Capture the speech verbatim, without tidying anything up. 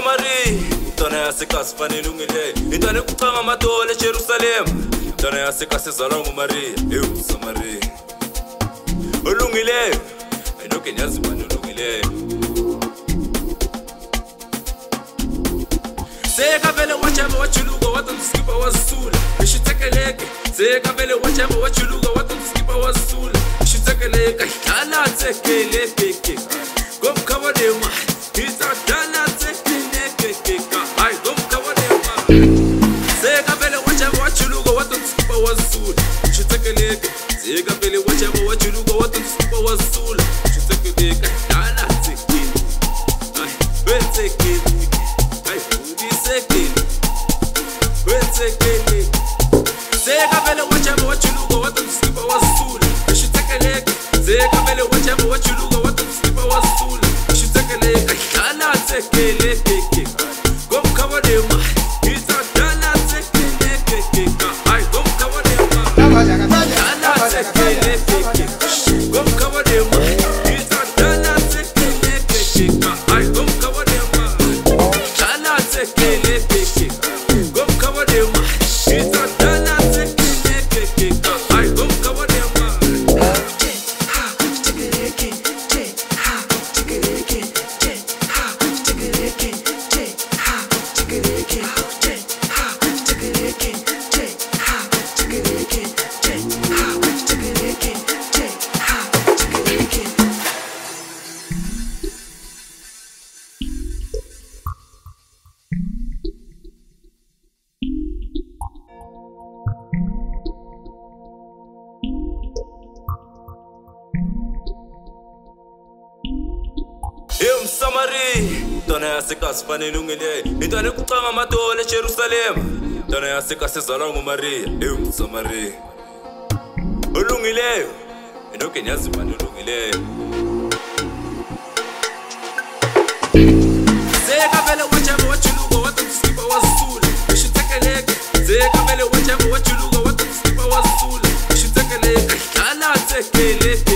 Samari, Dona Yasikas Panilungile, Itane Kutama Matole, Jerusalem, Dona Yasikas Zalongo Maria, Eu Samari. Ulungile, I know Kenyazman Ulungile. Say Kabele, whatever what you look, what the skipper was soon. You should take a leg. Say Kabele, whatever what you look, what the skipper was soon. You should take a leg. I cannot take a leg. Go cover them. He's a dollar take a leg. I don't cover them. Say Kabele, whatever what you look, what the skipper was soon. You should take a leg. Say Kabele, whatever what you look, what the skipper was soon. You should take a leg. Dollar take it. I take it. Say Kabele, whatever what you look, what the skipper was soon. You should take a leg. Say Kabele, whatever what you look, what the skipper was soon. You should take a leg. I cannot take a leg. Go cover them. It's a dollar take a leg. I don't cover them. Cannot take a leg. Go cover them. It's a dollar take a leg. I don't cover them. Cannot take a leg. Go cover them. It's a dollar take a leg. I don't cover them. Eu Samari, Dona Yasikas Panilungile, Itane Kutama Matole, Jerusalem, Dona Yasikas Zalongo Maria, Eu Samari. Ulungile, I know Kenyazman Ulungile. Say Kabele, whatever what you look, what the skipper was soon. You should take a leg. Say Kabele, whatever what you look, what the skipper was soon. You should take a leg. I cannot take a leg.